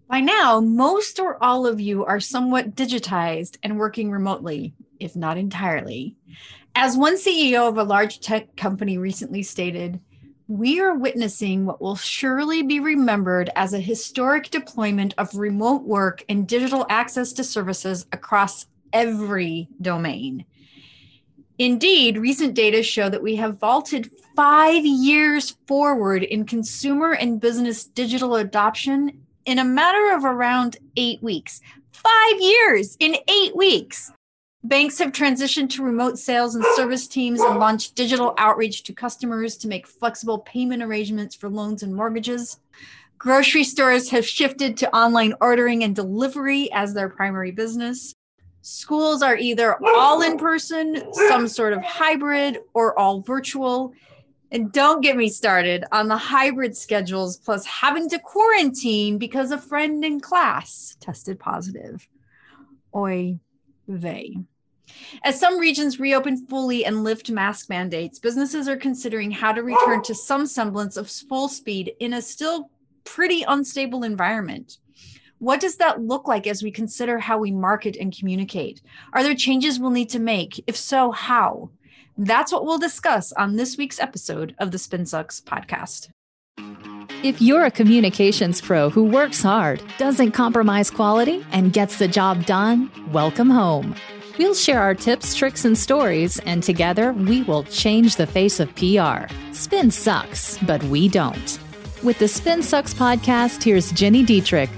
By now, most or all of you are somewhat digitized and working remotely, if not entirely. As one CEO of a large tech company recently stated, we are witnessing what will surely be remembered as a historic deployment of remote work and digital access to services across every domain. Indeed, recent data show that we have vaulted 5 years forward in consumer and business digital adoption in a matter of around 8 weeks. 5 years in 8 weeks. Banks have transitioned to remote sales and service teams and launched digital outreach to customers to make flexible payment arrangements for loans and mortgages. Grocery stores have shifted to online ordering and delivery as their primary business. Schools are either all in person, some sort of hybrid, or all virtual. And don't get me started on the hybrid schedules, plus having to quarantine because a friend in class tested positive. Oy vey. As some regions reopen fully and lift mask mandates, businesses are considering how to return to some semblance of full speed in a still pretty unstable environment. What does that look like as we consider how we market and communicate? Are there changes we'll need to make? If so, how? That's what we'll discuss on this week's episode of the Spin Sucks podcast. If you're a communications pro who works hard, doesn't compromise quality, and gets the job done, welcome home. We'll share our tips, tricks, and stories, and together we will change the face of PR. Spin sucks, but we don't. With the Spin Sucks podcast, here's Jenny Dietrich.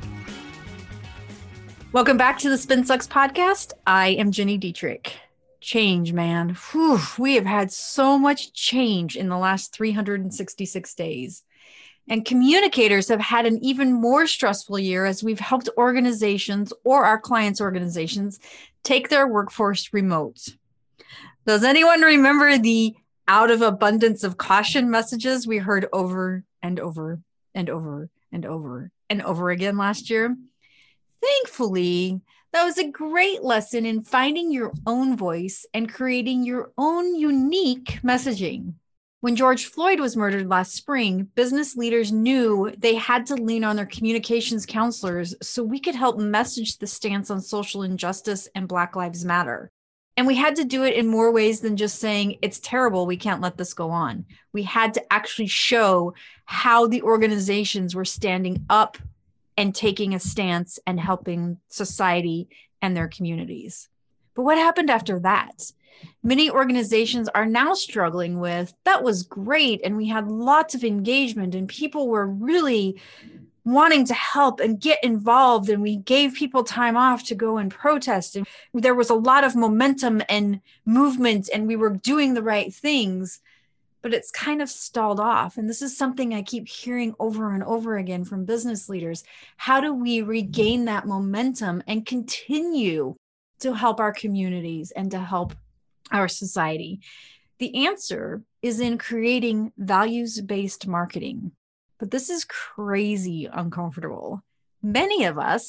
Welcome back to the Spin Sucks podcast. I am Jenny Dietrich. Change, man. Whew, we have had so much change in the last 366 days. And communicators have had an even more stressful year as we've helped organizations or our clients' organizations take their workforce remote. Does anyone remember the out of abundance of caution messages we heard over and over and over and over and over again last year? Thankfully, that was a great lesson in finding your own voice and creating your own unique messaging. When George Floyd was murdered last spring, business leaders knew they had to lean on their communications counselors so we could help message the stance on social injustice and Black Lives Matter. And we had to do it in more ways than just saying, it's terrible, we can't let this go on. We had to actually show how the organizations were standing up and taking a stance and helping society and their communities. But what happened after that? Many organizations are now struggling with, that was great, and we had lots of engagement, and people were really wanting to help and get involved, and we gave people time off to go and protest, and there was a lot of momentum and movement, and we were doing the right things. But it's kind of stalled off. And this is something I keep hearing over and over again from business leaders. How do we regain that momentum and continue to help our communities and to help our society? The answer is in creating values-based marketing. But this is crazy uncomfortable. Many of us,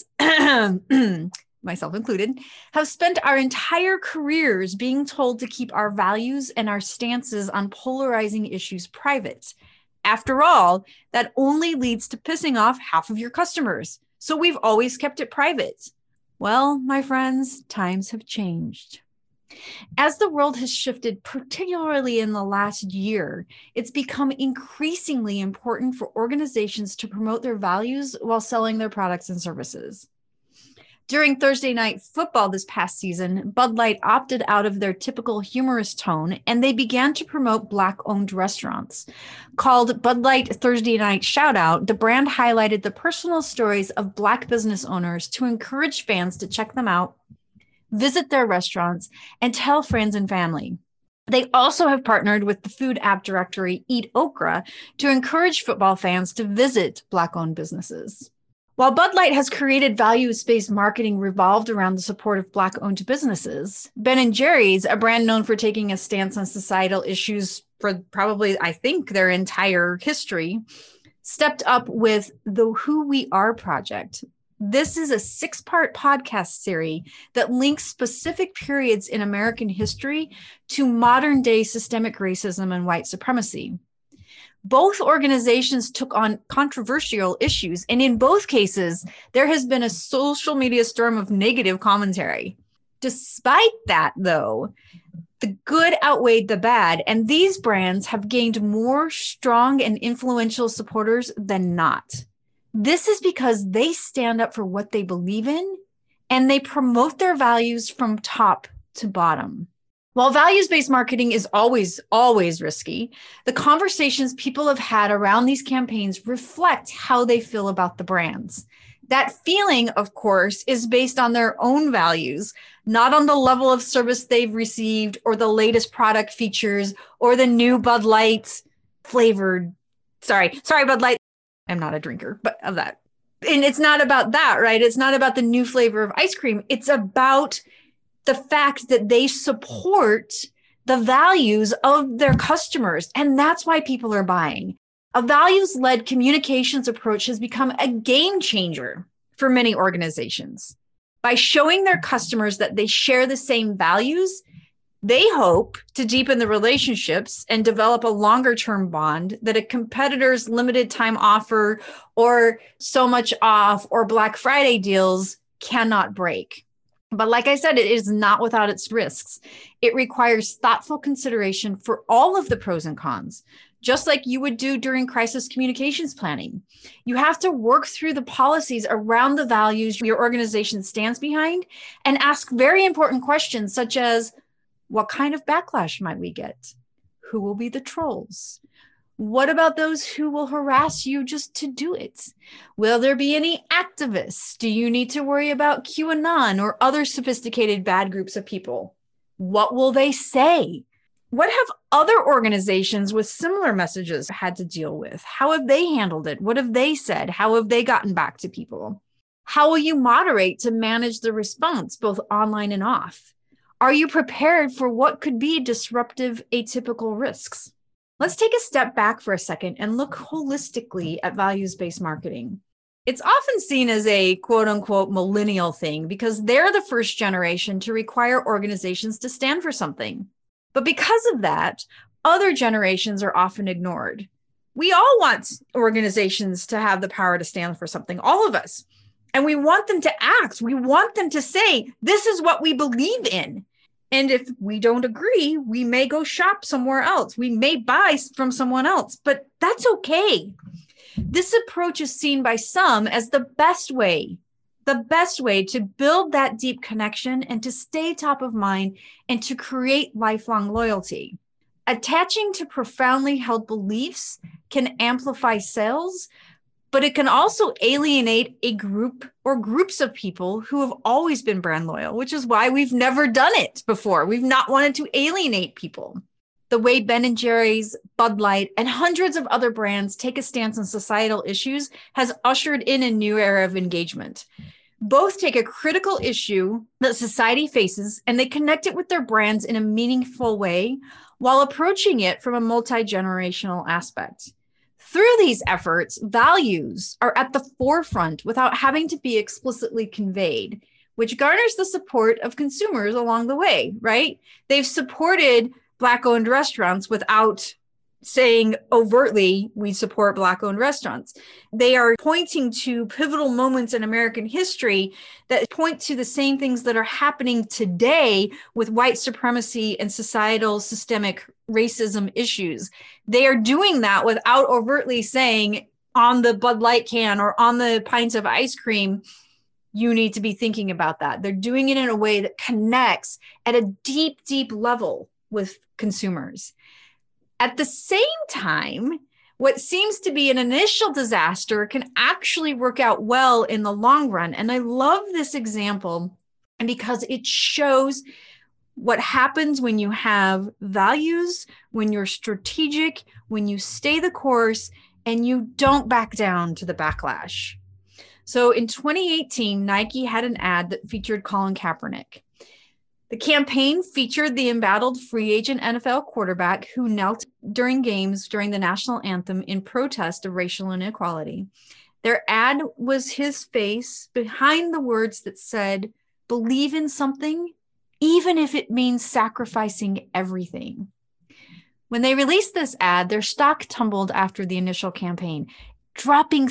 myself included, have spent our entire careers being told to keep our values and our stances on polarizing issues private. After all, that only leads to pissing off half of your customers. So we've always kept it private. Well, my friends, times have changed. As the world has shifted, particularly in the last year, it's become increasingly important for organizations to promote their values while selling their products and services. During Thursday Night Football this past season, Bud Light opted out of their typical humorous tone, and they began to promote Black-owned restaurants. Called Bud Light Thursday Night Shoutout, the brand highlighted the personal stories of Black business owners to encourage fans to check them out, visit their restaurants, and tell friends and family. They also have partnered with the food app directory Eat Okra to encourage football fans to visit Black-owned businesses. While Bud Light has created values-based marketing revolved around the support of Black-owned businesses, Ben & Jerry's, a brand known for taking a stance on societal issues for probably, I think, their entire history, stepped up with the Who We Are Project. This is a 6-part podcast series that links specific periods in American history to modern-day systemic racism and white supremacy. Both organizations took on controversial issues, and in both cases, there has been a social media storm of negative commentary. Despite that, though, the good outweighed the bad, and these brands have gained more strong and influential supporters than not. This is because they stand up for what they believe in, and they promote their values from top to bottom. While values-based marketing is always risky, the conversations people have had around these campaigns reflect how they feel about the brands. That feeling, of course, is based on their own values, not on the level of service they've received or the latest product features or the new Bud Light flavored. Sorry, Bud Light. I'm not a drinker, but of that. And it's not about that, right? It's not about the new flavor of ice cream. It's about the fact that they support the values of their customers. And that's why people are buying. A values-led communications approach has become a game changer for many organizations. By showing their customers that they share the same values, they hope to deepen the relationships and develop a longer-term bond that a competitor's limited time offer or so much off or Black Friday deals cannot break. But like I said, it is not without its risks. It requires thoughtful consideration for all of the pros and cons, just like you would do during crisis communications planning. You have to work through the policies around the values your organization stands behind and ask very important questions such as, what kind of backlash might we get? Who will be the trolls? What about those who will harass you just to do it? Will there be any activists? Do you need to worry about QAnon or other sophisticated bad groups of people? What will they say? What have other organizations with similar messages had to deal with? How have they handled it? What have they said? How have they gotten back to people? How will you moderate to manage the response, both online and off? Are you prepared for what could be disruptive, atypical risks? Let's take a step back for a second and look holistically at values-based marketing. It's often seen as a quote unquote millennial thing because they're the first generation to require organizations to stand for something. But because of that, other generations are often ignored. We all want organizations to have the power to stand for something, all of us. And we want them to act. We want them to say, this is what we believe in. And if we don't agree, we may go shop somewhere else. We may buy from someone else, but that's okay. This approach is seen by some as the best way to build that deep connection and to stay top of mind and to create lifelong loyalty. Attaching to profoundly held beliefs can amplify sales, but it can also alienate a group or groups of people who have always been brand loyal, which is why we've never done it before. We've not wanted to alienate people. The way Ben & Jerry's, Bud Light, and hundreds of other brands take a stance on societal issues has ushered in a new era of engagement. Both take a critical issue that society faces and they connect it with their brands in a meaningful way while approaching it from a multi-generational aspect. Through these efforts, values are at the forefront without having to be explicitly conveyed, which garners the support of consumers along the way, right? They've supported Black-owned restaurants without saying overtly, we support Black-owned restaurants. They are pointing to pivotal moments in American history that point to the same things that are happening today with white supremacy and societal systemic racism issues. They are doing that without overtly saying on the Bud Light can or on the pints of ice cream, you need to be thinking about that. They're doing it in a way that connects at a deep, deep level with consumers. At the same time, what seems to be an initial disaster can actually work out well in the long run. And I love this example because it shows what happens when you have values, when you're strategic, when you stay the course, and you don't back down to the backlash. So in 2018, Nike had an ad that featured Colin Kaepernick. The campaign featured the embattled free agent NFL quarterback who knelt during games during the national anthem in protest of racial inequality. Their ad was his face behind the words that said, "Believe in something, even if it means sacrificing everything." When they released this ad, their stock tumbled after the initial campaign, dropping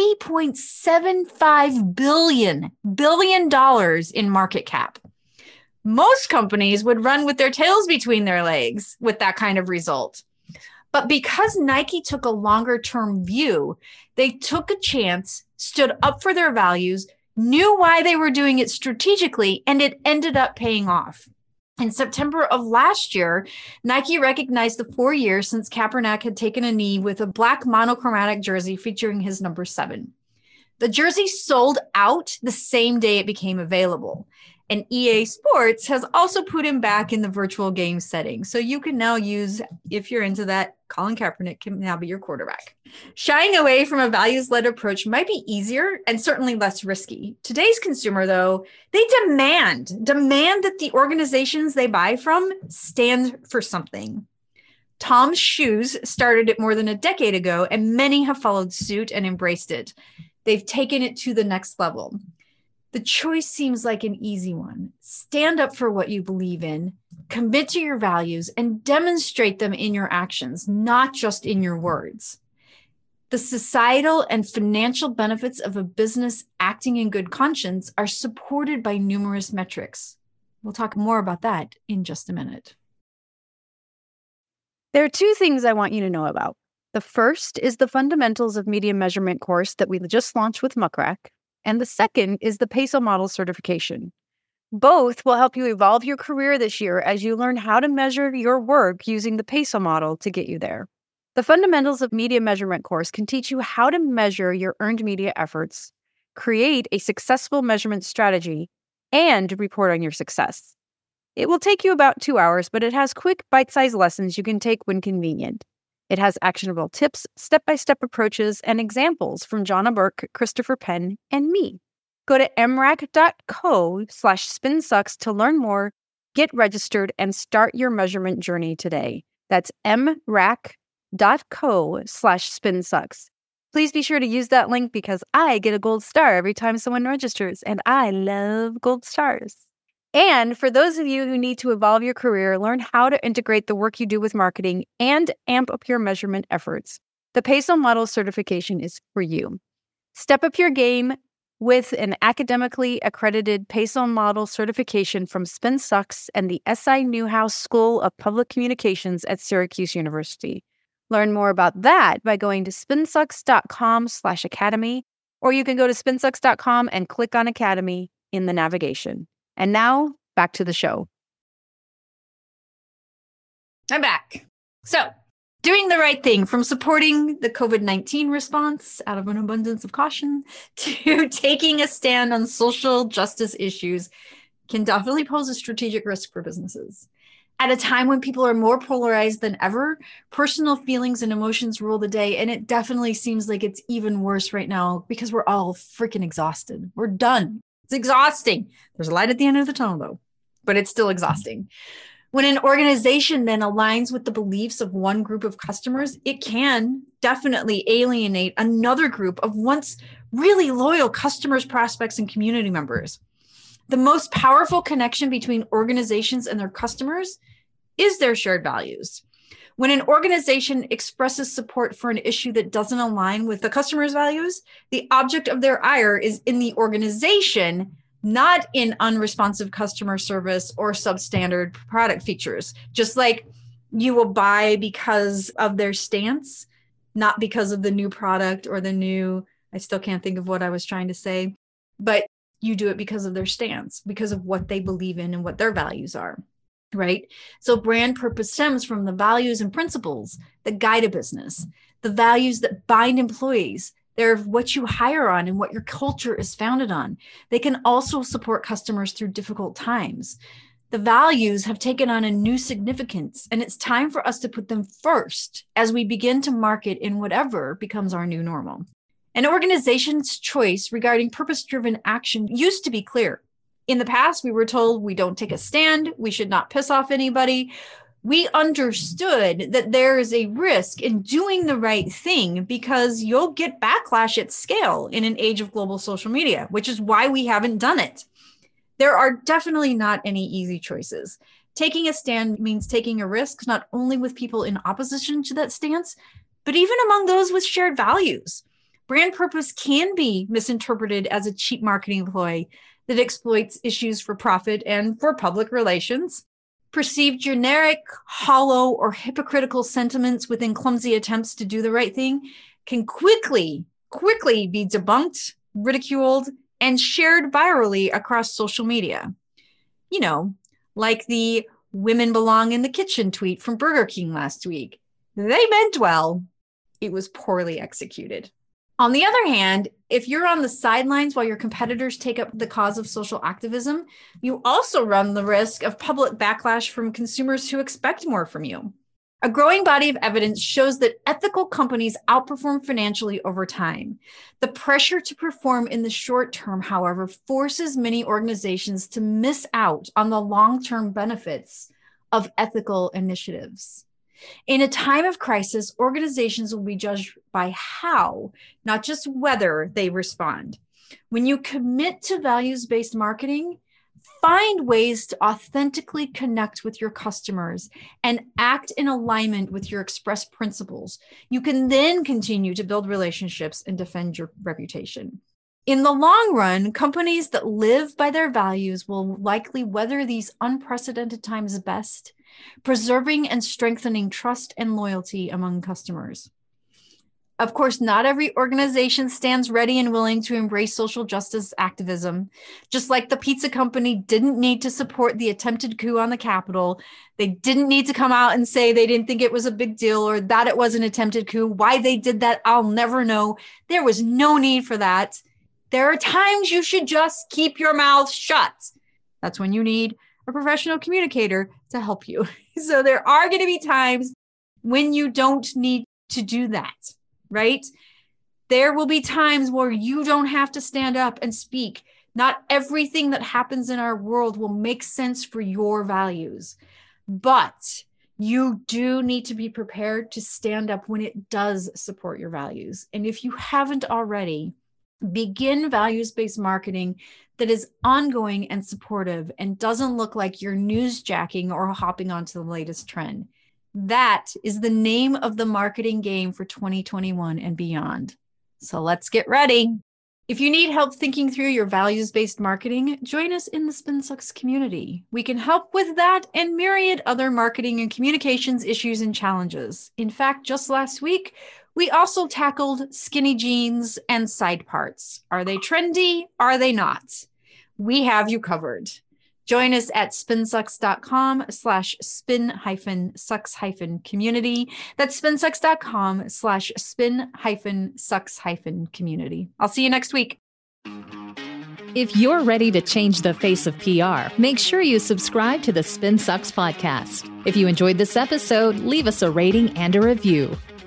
$3.75 billion in market cap. Most companies would run with their tails between their legs with that kind of result. But because Nike took a longer-term view, they took a chance, stood up for their values, knew why they were doing it strategically, and it ended up paying off. In September of last year, Nike recognized the 4 years since Kaepernick had taken a knee with a black monochromatic jersey featuring his number 7. The jersey sold out the same day it became available. And EA Sports has also put him back in the virtual game setting. So you can now use, if you're into that, Colin Kaepernick can now be your quarterback. Shying away from a values-led approach might be easier and certainly less risky. Today's consumer, though, they demand that the organizations they buy from stand for something. Tom's Shoes started it more than a decade ago, and many have followed suit and embraced it. They've taken it to the next level. The choice seems like an easy one. Stand up for what you believe in, commit to your values, and demonstrate them in your actions, not just in your words. The societal and financial benefits of a business acting in good conscience are supported by numerous metrics. We'll talk more about that in just a minute. There are 2 things I want you to know about. The first is the Fundamentals of Media Measurement course that we just launched with Muck Rack. And the second is the Peso Model certification. Both will help you evolve your career this year as you learn how to measure your work using the Peso Model to get you there. The Fundamentals of Media Measurement course can teach you how to measure your earned media efforts, create a successful measurement strategy, and report on your success. It will take you about 2 hours, but it has quick, bite-sized lessons you can take when convenient. It has actionable tips, step-by-step approaches, and examples from Jonna Burke, Christopher Penn, and me. Go to mrac.co/spinsucks to learn more, get registered, and start your measurement journey today. That's mrac.co/spinsucks. Please be sure to use that link because I get a gold star every time someone registers, and I love gold stars. And for those of you who need to evolve your career, learn how to integrate the work you do with marketing and amp up your measurement efforts, the Peso Model certification is for you. Step up your game with an academically accredited Peso Model certification from SpinSucks and the SI Newhouse School of Public Communications at Syracuse University. Learn more about that by going to spinsucks.com/academy, or you can go to spinsucks.com and click on Academy in the navigation. And now, back to the show. I'm back. So, doing the right thing, from supporting the COVID-19 response out of an abundance of caution to taking a stand on social justice issues, can definitely pose a strategic risk for businesses. At a time when people are more polarized than ever, personal feelings and emotions rule the day, and it definitely seems like it's even worse right now because we're all freaking exhausted. We're done. It's exhausting. There's a light at the end of the tunnel, though, but it's still exhausting. When an organization then aligns with the beliefs of one group of customers, it can definitely alienate another group of once really loyal customers, prospects, and community members. The most powerful connection between organizations and their customers is their shared values. When an organization expresses support for an issue that doesn't align with the customer's values, the object of their ire is in the organization, not in unresponsive customer service or substandard product features. Just like you will buy because of their stance, not because of the new product or the new, I still can't think of what I was trying to say, but you do it because of their stance, because of what they believe in and what their values are. Right? So brand purpose stems from the values and principles that guide a business, the values that bind employees. They're what you hire on and what your culture is founded on. They can also support customers through difficult times. The values have taken on a new significance, and it's time for us to put them first as we begin to market in whatever becomes our new normal. An organization's choice regarding purpose-driven action used to be clear. In the past, we were told we don't take a stand, we should not piss off anybody. We understood that there is a risk in doing the right thing because you'll get backlash at scale in an age of global social media, which is why we haven't done it. There are definitely not any easy choices. Taking a stand means taking a risk, not only with people in opposition to that stance, but even among those with shared values. Brand purpose can be misinterpreted as a cheap marketing ploy that exploits issues for profit and for public relations. Perceived generic, hollow, or hypocritical sentiments within clumsy attempts to do the right thing can quickly be debunked, ridiculed, and shared virally across social media. You know, like the "women belong in the kitchen" tweet from Burger King last week. They meant well. It was poorly executed. On the other hand, if you're on the sidelines while your competitors take up the cause of social activism, you also run the risk of public backlash from consumers who expect more from you. A growing body of evidence shows that ethical companies outperform financially over time. The pressure to perform in the short term, however, forces many organizations to miss out on the long-term benefits of ethical initiatives. In a time of crisis, organizations will be judged by how, not just whether, they respond. When you commit to values-based marketing, find ways to authentically connect with your customers and act in alignment with your express principles. You can then continue to build relationships and defend your reputation. In the long run, companies that live by their values will likely weather these unprecedented times best, preserving and strengthening trust and loyalty among customers. Of course, not every organization stands ready and willing to embrace social justice activism. Just like the pizza company didn't need to support the attempted coup on the Capitol, they didn't need to come out and say they didn't think it was a big deal or that it was an attempted coup. Why they did that, I'll never know. There was no need for that. There are times you should just keep your mouth shut. That's when you need a professional communicator to help you. So there are going to be times when you don't need to do that, right? There will be times where you don't have to stand up and speak. Not everything that happens in our world will make sense for your values, but you do need to be prepared to stand up when it does support your values. And if you haven't already, begin values-based marketing that is ongoing and supportive and doesn't look like you're newsjacking or hopping onto the latest trend. That is the name of the marketing game for 2021 and beyond. So let's get ready. If you need help thinking through your values-based marketing, join us in the SpinSucks community. We can help with that and myriad other marketing and communications issues and challenges. In fact, just last week, we also tackled skinny jeans and side parts. Are they trendy? Are they not? We have you covered. Join us at spinsucks.com/spin-sucks-community. That's spinsucks.com/spin-sucks-community. I'll see you next week. If you're ready to change the face of PR, make sure you subscribe to the SpinSucks podcast. If you enjoyed this episode, leave us a rating and a review.